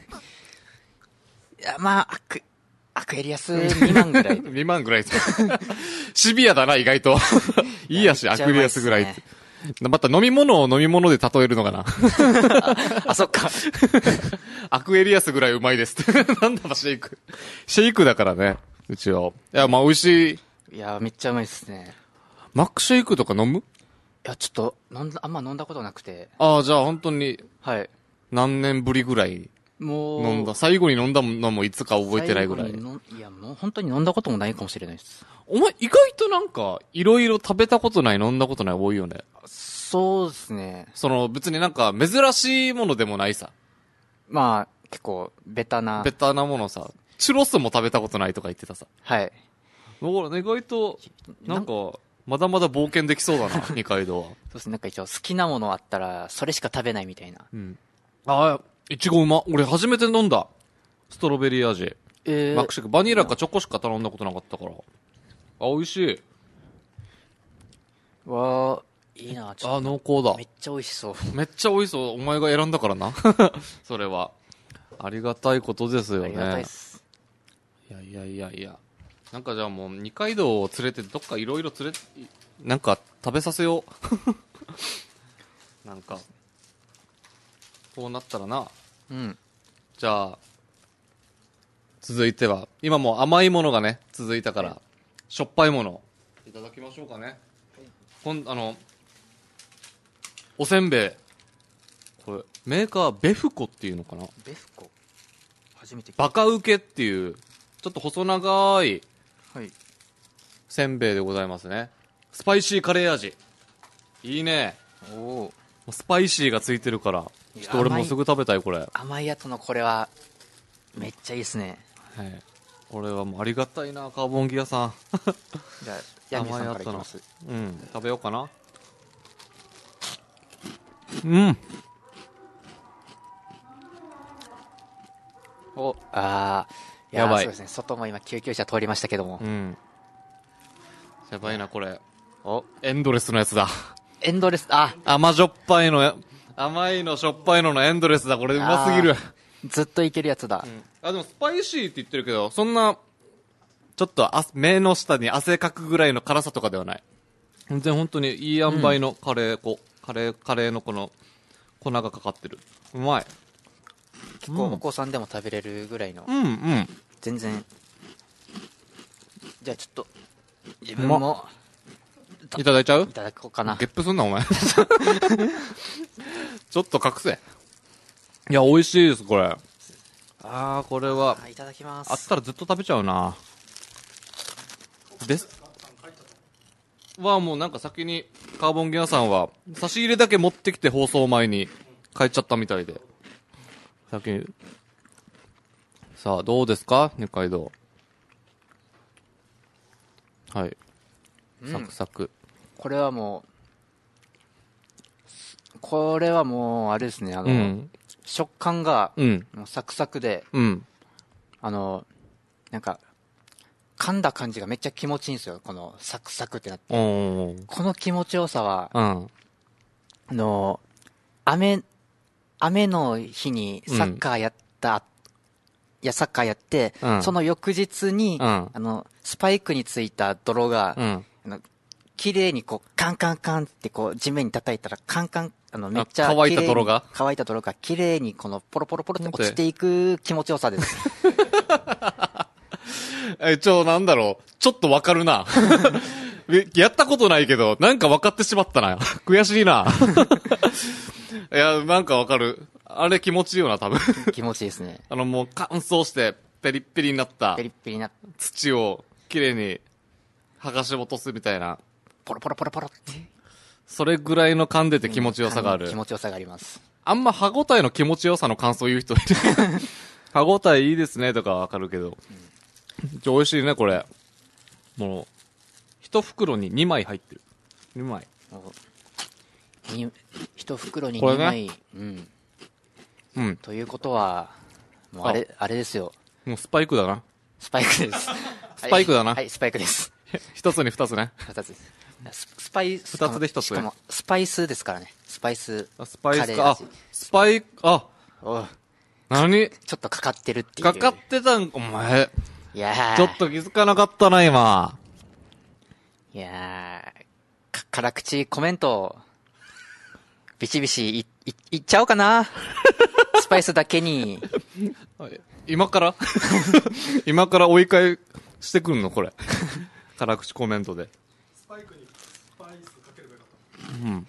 いや、まあ、アクエリアス未満ぐらい。 未満ぐらい。シビアだな、意外と。いいやし、アクエリアスぐらいって。また飲み物を飲み物で例えるのかな。 あ、そっか。 アクエリアスぐらいうまいですって。なんだシェイク。シェイクだからね、うちは。いや、まあ美味しい。 いや、めっちゃうまいですね。 マックシェイクとか飲む？いや、ちょっと、あんま飲んだことなくて。 ああ、じゃあ本当に。 はい。 何年ぶりぐらいもう。 飲んだ。最後に飲んだのもいつか覚えてないぐらい。 いや、もう本当に飲んだこともないかもしれないです。 お前、意外となんか、いろいろ食べたことない、飲んだことない多いよね。 そうですね。 別になんか、珍しいものでもないさ。 まあ、結構、ベタなものさ。チュロスも食べたことないとか言ってたさ。 はい。 だからね、意外と、なんか、まだまだ冒険できそうだな、二階堂は。 そうですね、なんか一応好きなものあったら、それしか食べないみたいな。 うん。ああ、いちごうま。俺初めて飲んだ。ストロベリー味。マックシェイク。バニラかチョコしか頼んだことなかったから。あ、美味しい。 わあ、いいな、 ちょっと。あ、濃厚だ。 めっちゃ美味しそう。 めっちゃ美味しそう。お前が選んだからな。それは。ありがたいことですよね。ありがたいです。いや。なんかじゃあもう二階堂を連れてどっかいろいろなんか食べさせよう。なんか、こうなったらな。 うん。 じゃあ、続いては、今もう甘いものがね、続いたから、しょっぱいもの、いただきましょうかね。おせんべい。これ、メーカー、ベフコっていうのかな？ ベフコ？初めて聞いた。 バカウケっていう、ちょっと細長い、 はい。 せんべいでございますね。スパイシーカレー味。いいね。 おー。 スパイシーがついてるから、ちょっと俺もうすぐ食べたい、これ。 甘いやつのこれは、めっちゃいいっすね。 はい。これはもうありがたいな、カーボンギアさん。 じゃあ、ヤミさんからいきます。 うん、食べようかな。うん。 やばい。そうですね。外も今救急車通りましたけども。 うん。やばいな、これ。エンドレスのやつだ。 エンドレス、 甘じょっぱいの、甘いのしょっぱいののエンドレスだ。これうますぎる。 ずっといけるやつだ。 でもスパイシーって言ってるけど、そんな、ちょっと目の下に汗かくぐらいの辛さとかではない。全然本当にいい塩梅のカレーのこの粉がかかってる。うまい。 結構お子さんでも食べれるぐらいの。全然。じゃあちょっと、自分も、 いただいちゃう？ いただこうかな。 ゲップすんな、お前。 ちょっと隠せ。いや、美味しいです、これ。これは。 いただきます。 あったらずっと食べちゃうな。です。もうなんか先に、カーボンギアさんは、差し入れだけ持ってきて放送前に帰っちゃったみたいで。先に。さあ、どうですか二階堂。はい。サクサク。 これはもう、あれですね、食感が、もうサクサクで、なんか、噛んだ感じがめっちゃ気持ちいいんですよ。このサクサクってなって。この気持ちよさは、雨の日にサッカーやって、その翌日に、スパイクについた泥が、綺麗にこう、カンカンカンってこう、地面に叩いたら、カンカン、めっちゃ乾いた泥が綺麗にこの、ポロポロポロって落ちていく気持ちよさです。 なんだろう。ちょっとわかるな。やったことないけど、なんか分かってしまったな。悔しいな。いや、なんかわかる。あれ気持ちいいよな、多分。 気持ちいいですね。 もう乾燥して、ペリッペリになった。土をきれいに剥がし落とすみたいな。 ポロポロポロポロって。 それぐらいの噛んでて気持ちよさがある。 気持ちよさがあります。 あんま歯応えの気持ちよさの感想言う人いる。歯応えいいですねとかわかるけど。美味しいね、これ。もう、一袋に2枚入ってる。2枚。 一袋に2枚。ということは、もうあれですよ。 もうスパイクだな。 スパイクです。 スパイクだな。 はい、スパイクです。 一つに2つね。 2つです。スパイス。 2つで1つね。 しかも、スパイスですからね。スパイス。 スパイスか。スパイク、何ちょっとかかってるっていう。 かかってたん、お前。 いやー。 ちょっと気づかなかったな、今。 いやー、辛口コメント、ビシビシいっちゃおうかな。スパイスだけに。 今から追い返してくるのこれ。辛口コメントで。 スパイクにスパイスかければよかった。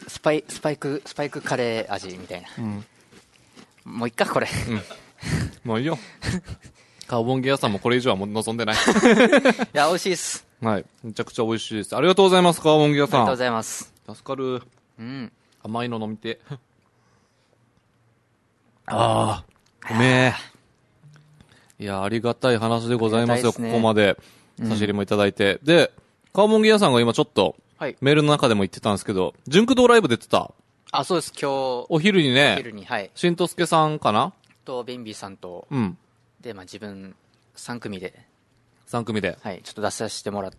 スパイクカレー味みたいな。もういっか、これ。 もういいよ。カーボンギアさんもこれ以上はもう望んでない。いや、美味しいです。 はい。めちゃくちゃ美味しいです。ありがとうございます、カーボンギアさん。 ありがとうございます。 助かる。甘いの飲みて。うめえ。いや、ありがたい話でございますよ、ここまで。差し入れもいただいて。で、カーボンギアさんが今ちょっと、メールの中でも言ってたんですけど、純駆動ライブ出てた。 そうです、今日。 お昼にね。 お昼に、はい。 しんとすけさんかなと、ベンビーさんと。で、自分、3組で。はい、ちょっと出させてもらって。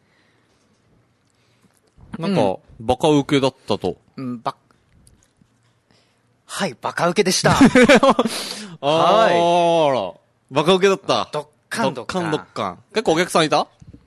なんか、バカ受けだったと。 はい、バカ受けでした。 はい。バカ受けだった。 どっかん。 結構お客さんいた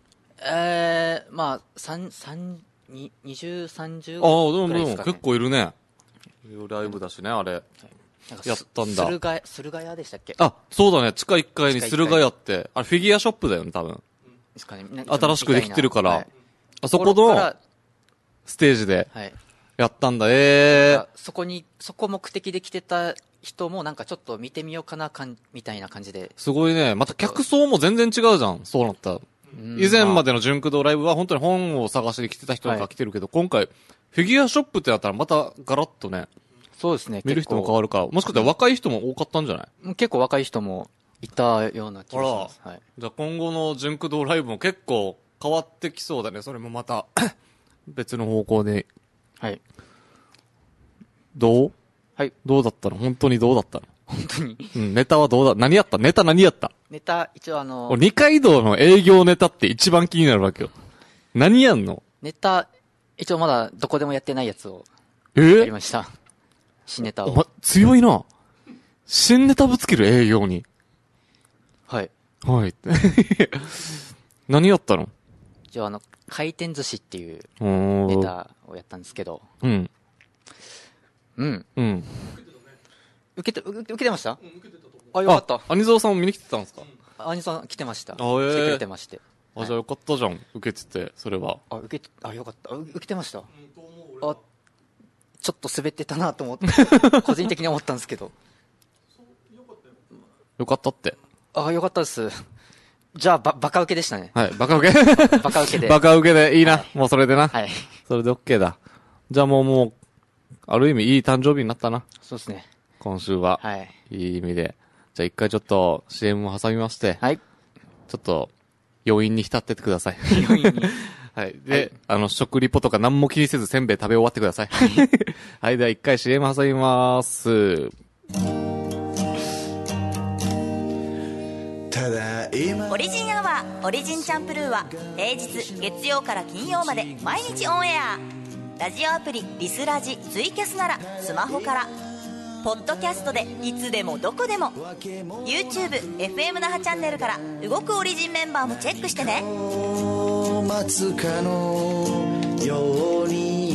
20、30ぐらいですかね。 結構いるね。ライブだしね、あれ。やったんだ。 駿河屋でしたっけ？ そうだね。地下1階に駿河屋って。あれフィギュアショップだよね、多分。 ですかね。 新しくできてるから。あそこのステージでやったんだ。 そこ目的で来てた人もなんかちょっと見てみようかなみたいな感じで。 すごいね。また客層も全然違うじゃん。そうなったら。以前までの純駆動ライブは本当に本を探して来てた人が来てるけど、今回フィギュアショップってなったらまたガラッとね。 そうですね。 見る人も変わるから。もしかしたら若い人も多かったんじゃない？ 結構若い人もいたような気がします。 じゃあ今後の純駆動ライブも結構変わってきそうだね。それもまた別の方向で。 はい。 どう？ はい。 どうだったの？本当にどうだったの？ 本当に。 ネタはどうだ？ネタ何やった？ ネタ、一応二階堂の営業ネタって一番気になるわけよ。何やんの？ ネタ、一応まだどこでもやってないやつを。やりました。新ネタを。 強いな。新ネタぶつける営業に。 はい。 はい。何やったの？ 一応回転寿司っていうネタをやったんですけど。受けてました？受けてたと思う。よかった。 兄蔵さんも見に来てたんですか？ 兄さん来てました。来てくれてまして。 じゃあよかったじゃん。受けてて、それは。 よかった。受けてました。 ちょっと滑ってたなと思って個人的に思ったんですけど。 よかったって。 ああ、よかったです。じゃあバカ受けでしたね。 はい、バカ受けバカ受けで。 バカ受けでいいな、はい、もうそれでな。 はい。 それで OK だ。じゃあもう、ある意味いい誕生日になったな。 そうですね。 今週は。 はい。 いい意味で。じゃあ一回ちょっと CM を挟みまして。 はい。 ちょっと、余韻に浸ってってください。 余韻に。 はい。で、はい、食リポとか何も気にせずせんべい食べ終わってください。はい。では一回 CM 挟みます。 オリジンアワーオリジンチャンプルーは平日月曜から金曜まで毎日オンエア。ラジオアプリリスラジツイキャスならスマホから、ポッドキャストでいつでもどこでも YouTube、FM 那覇チャンネルから動くオリジンメンバーもチェックしてね。待つかのように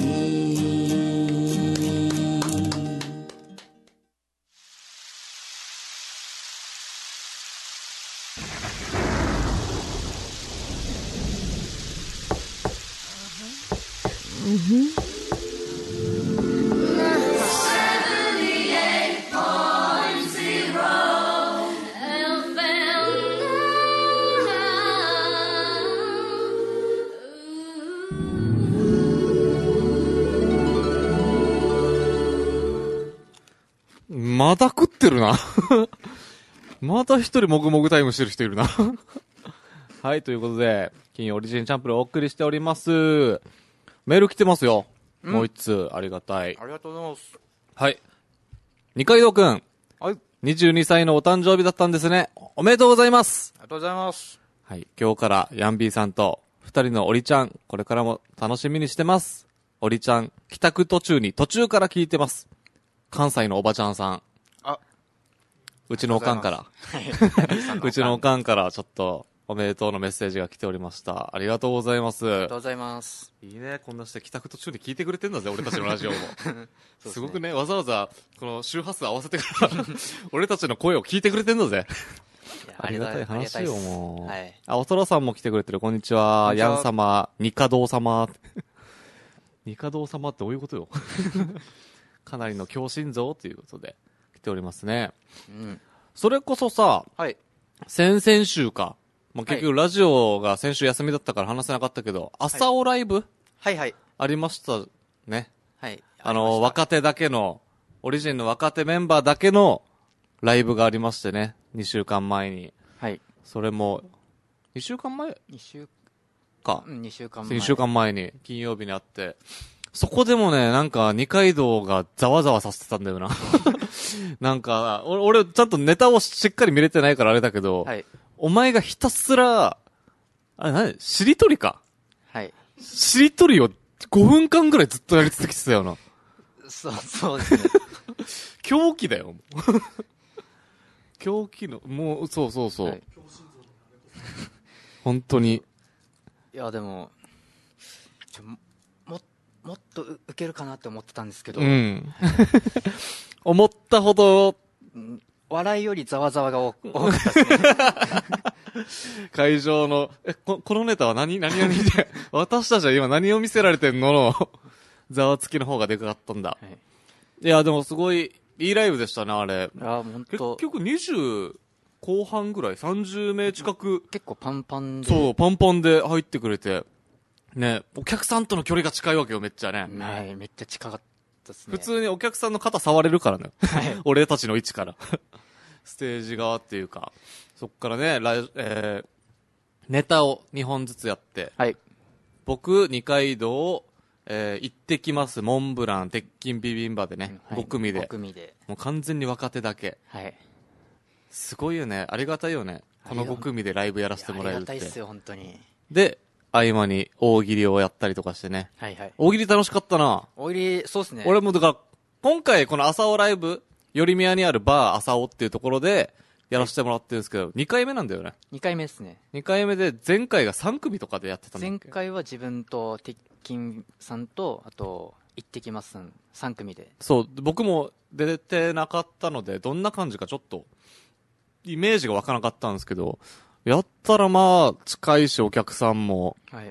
まだ食ってるな。また一人もぐもぐタイムしてる人いるな。はい、ということで、金曜オリジンチャンプルをお送りしております。メール来てますよ。もう一通、ありがたい。 ありがとうございます。 はい。二階堂くん。 はい。 22歳のお誕生日だったんですね。おめでとうございます。 ありがとうございます。 はい。今日からヤンビーさんと二人のオリちゃん、これからも楽しみにしてます。オリちゃん、帰宅途中から聞いてます。関西のおばちゃんさん。うちのおかんから。うちのおかんからちょっとおめでとうのメッセージが来ておりました。ありがとうございます。 ありがとうございます。 いいね。こんなして帰宅途中で聞いてくれてんだぜ、俺たちのラジオも。すごくね、わざわざこの周波数合わせてから俺たちの声を聞いてくれてんだぜ。ありがたい話よ、もう。はい。あ、おとらさんも来てくれてる。こんにちは。ヤン様、ニカドウ様。ニカドウ様ってどういうことよ。かなりの強心臓ということで来ておりますね。うん。それこそさ、 はい。 先々週か。もう結局ラジオが先週休みだったから話せなかったけど、朝オライブはいはい。 ありましたね。 はい。 若手だけの、オリジンの若手メンバーだけのライブがありましてね。2週間前に。 はい。 それも、2週間前 ?2 週か。 2週間前。 2週間前に、金曜日にあって。そこでもね、なんか二階堂がざわざわさせてたんだよな。なんか、俺ちゃんとネタをしっかり見れてないからあれだけど、はい、お前がひたすら、しりとりか。 はい。 しりとりを5分間ぐらいずっとやり続けてたよな。 そうですね。 狂気だよ。狂気の、もう、そう。はい、本当に。 いや、でも、もっと受けるかなって思ってたんですけど、うん、 思ったほど笑いよりざわざわが多かったですね。 会場のこのネタは何で私たちは今何を見せられてんののざわつきの方がでかかったんだ、はい、いやでもすごいいいライブでしたねあれ。 本当結局20後半ぐらい30名近く結構パンパンで、 そうパンパンで入ってくれてね、お客さんとの距離が近いわけよ、めっちゃね。 はい、めっちゃ近かったですね。 普通にお客さんの肩触れるからね。はい、俺たちの位置から。ステージ側っていうか、そっからね、ネタを2本ずつやって、 はい、 僕、二階堂、行ってきます、モンブラン、鉄筋ビビンバでね、5組で。 5組で。 もう完全に若手だけ。 はい。 すごいよね、ありがたいよね。この5組でライブやらせてもらえるって。 ありがたいっすよ、本当に。 で、合間に大喜利をやったりとかしてね。 はいはい。 大喜利楽しかったな。 大喜利、そうっすね。 俺もだから、今回この朝尾ライブ、より宮にあるバー朝尾っていうところでやらせてもらってるんですけど、2回目なんだよね。 2回目ですね。 2回目で、前回が3組とかでやってたんだっけ。 前回は自分と鉄筋さんと、あと、行ってきますさん、3組で。 そう、僕も出てなかったので、どんな感じかちょっと、イメージがわからなかったんですけど、やったらまあ、近いしお客さんも、 はい。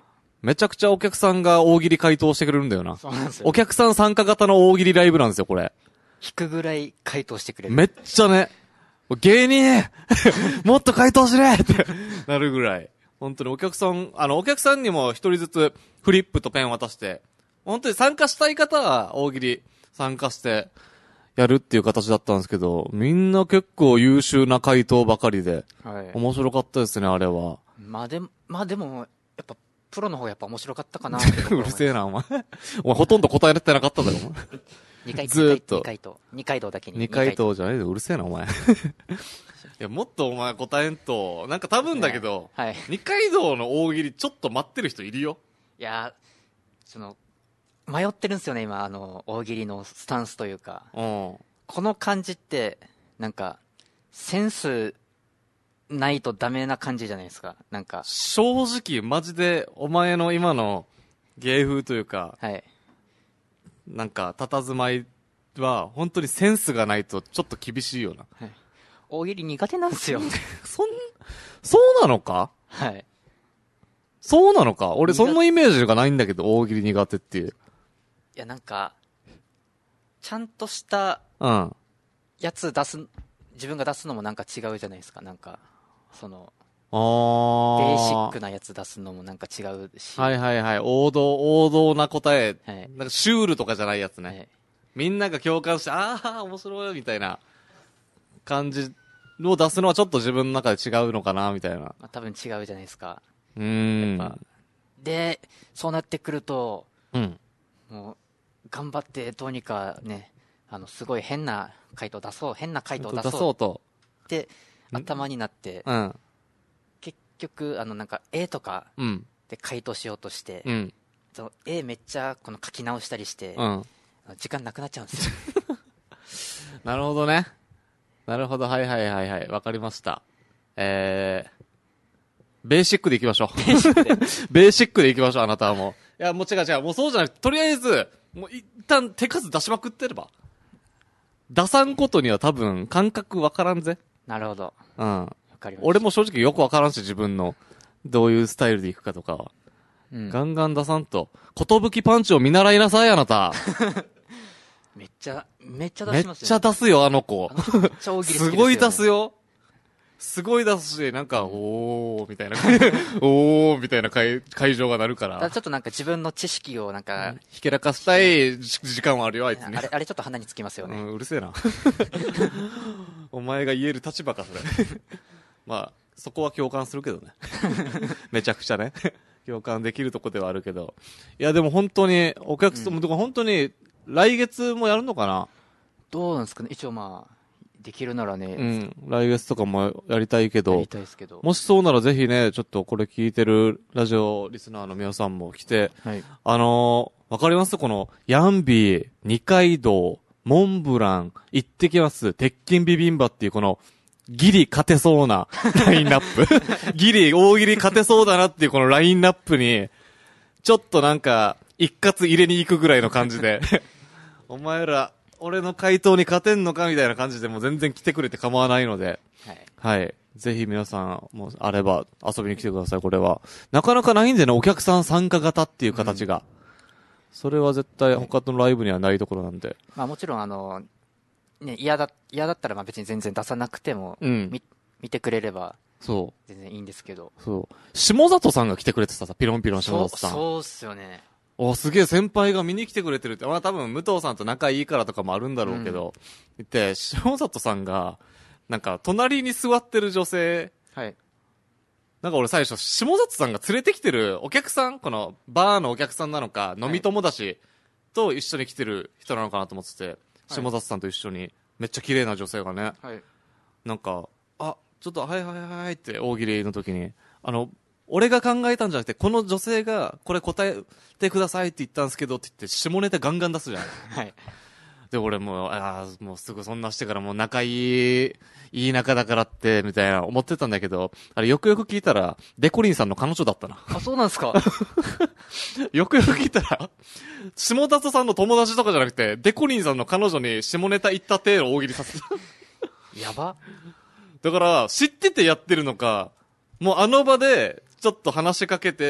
めちゃくちゃお客さんが大喜利回答してくれるんだよな。 そうなんですよ。 お客さん参加型の大喜利ライブなんですよ、これ。 引くぐらい回答してくれる。 めっちゃね、芸人もっと回答しれってなるぐらい。本当にお客さんにも一人ずつフリップとペン渡して、本当に参加したい方は大喜利参加してやるっていう形だったんですけど、みんな結構優秀な回答ばかりで、はい、面白かったですね、あれは。 まあでも、やっぱ、プロの方がやっぱ面白かったかなうるせえな、お前。お前ほとんど答えれてなかっただろ、お前。ずーっと。 二階堂だけに。 二階堂じゃないで、うるせえな、お前。いや、もっとお前答えんと、なんか多分だけど、はい。二階堂の大喜利ちょっと待ってる人いるよ。 いや、迷ってるんですよね、今、大喜利のスタンスというか。この感じって、なんか、センスないとダメな感じじゃないですか。なんか。 正直、マジで、お前の今の芸風というか、はい。なんか、佇まいは、本当にセンスがないとちょっと厳しいよな。はい。 大喜利苦手なんですよ。 そうなのか？ はい。 そうなのか？俺そんなイメージがないんだけど、大喜利苦手っていう。 いや、なんか、ちゃんとした、やつ自分が出すのもなんか違うじゃないですか。なんか、ベーシックなやつ出すのもなんか違うし。 はいはいはい。王道な答え。はい。なんかシュールとかじゃないやつね。はい、みんなが共感して、ああ、面白いみたいな感じを出すのはちょっと自分の中で違うのかな、みたいな。 まあ、多分違うじゃないですか。 やっぱ。 で、そうなってくると、もう、頑張ってどうにかね、すごい変な回答出そうと。 って頭になって、結局、なんか、絵とかで回答しようとして、絵めっちゃ書き直したりして、時間なくなっちゃうんですよ。なるほどね。なるほど、はいはいはいはい。わかりました。ベーシックでいきましょう。ベーシックでいきましょう、あなたはもう。いや、もう違う。もうそうじゃなくて、とりあえず、もう一旦手数出しまくってれば。出さんことには多分感覚わからんぜ。 なるほど。 わかりました。俺も正直よくわからんし、自分のどういうスタイルでいくかとかは。ガンガン出さんと。ことぶきパンチを見習いなさい、あなた。 めっちゃ出しますよ、ね。 めっちゃ出すよ、あの子。 めっちゃ大喜利好きですよ、ね。 すごい出すよ。すごい出すし、なんか、おー、みたいな、おー、みたいな会場がなるから。 ちょっとなんか自分の知識をなんか、 ひけらかしたい時間はあるよ、あいつね。 あれちょっと鼻につきますよね。 うるせえな。お前が言える立場か、それ。まあ、そこは共感するけどね。めちゃくちゃね。共感できるとこではあるけど。いや、でも本当に、お客さんも、本当に、来月もやるのかな？ どうなんですかね、一応まあ、できるならね。 来月とかもやりたいけど。 やりたいですけど。 もしそうならぜひね、ちょっとこれ聞いてるラジオリスナーの皆さんも来て、はい、わかりますこの、ヤンビー、二階堂、モンブラン、行ってきます、鉄筋ビビンバっていうこの、ギリ勝てそうなラインナップ。ギリ大喜利勝てそうだなっていうこのラインナップに、ちょっとなんか、一括入れに行くぐらいの感じで、お前ら、俺の回答に勝てんのかみたいな感じでもう全然来てくれて構わないので、はい。ぜひ皆さんもあれば遊びに来てください、これは。なかなかないんでね、お客さん参加型っていう形が。それは絶対他のライブにはないところなんで。 まあもちろんね、嫌だったらまあ別に全然出さなくても、見てくれれば、全然いいんですけど。 そう。下里さんが来てくれてたさ、ピロンピロン下里さん。 そうっすよね。 すげえ先輩が見に来てくれてるって。まあ多分武藤さんと仲いいからとかもあるんだろうけど、言って、下里さんが、なんか隣に座ってる女性、はい。なんか俺最初、下里さんが連れてきてるお客さん、このバーのお客さんなのか、飲み友達と一緒に来てる人なのかなと思ってて、下里さんと一緒に、めっちゃ綺麗な女性がね、はい。なんか、ちょっとはいはいはいって大喜利の時に、俺が考えたんじゃなくて、この女性がこれ答えてくださいって言ったんですけどって言って下ネタガンガン出すじゃん。はい。で、俺ももうすぐそんなしてからもう仲いい仲だからって、みたいな思ってたんだけど、あれよくよく聞いたら、デコリンさんの彼女だったな。 そうなんですかよくよく聞いたら、下里さんの友達とかじゃなくて、デコリンさんの彼女に下ネタ言った体の大喜利させた。 やば。 だから、知っててやってるのか、もうあの場で、ちょっと話しかけて、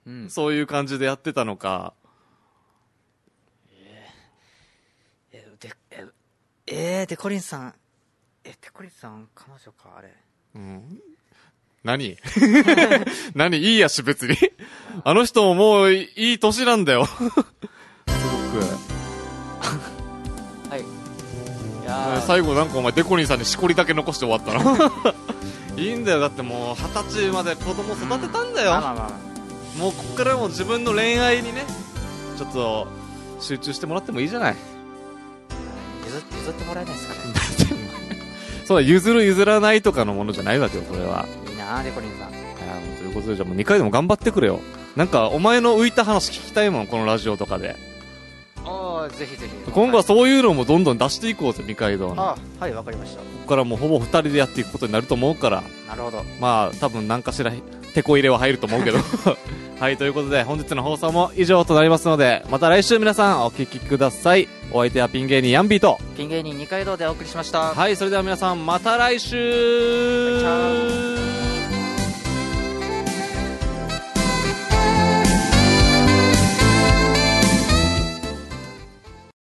そういう感じでやってたのか。 デコリンさん、デコリンさん、彼女か、あれ。 何何いいやし、別に。あの人ももういい年なんだよ。すごく。 はい。 いや最後なんかお前デコリンさんにしこりだけ残して終わったの。いいんだよ、だってもう20歳まで子供育てたんだよ。もうこっからもう自分の恋愛にね、ちょっと集中してもらってもいいじゃない。 譲ってもらえないですかね。 そうだ、譲る譲らないとかのものじゃないわけよ、これは。 いいなぁ、デコリンさん。 ということで、じゃあもう2回でも頑張ってくれよ。なんかお前の浮いた話聞きたいもん、このラジオとかで。 ああ、ぜひぜひ。 今後はそういうのもどんどん出していこうぜ、二階堂の。 あ、はい、わかりました。ここからもうほぼ2人でやっていくことになると思うから。 なるほど。 まあ多分何かしらテこ入れは入ると思うけど。はい、ということで本日の放送も以上となりますので、また来週皆さんお聞きください。お相手はピン芸人ヤンビーとピン芸人二階堂でお送りしました。 はい、それでは皆さんまた来週。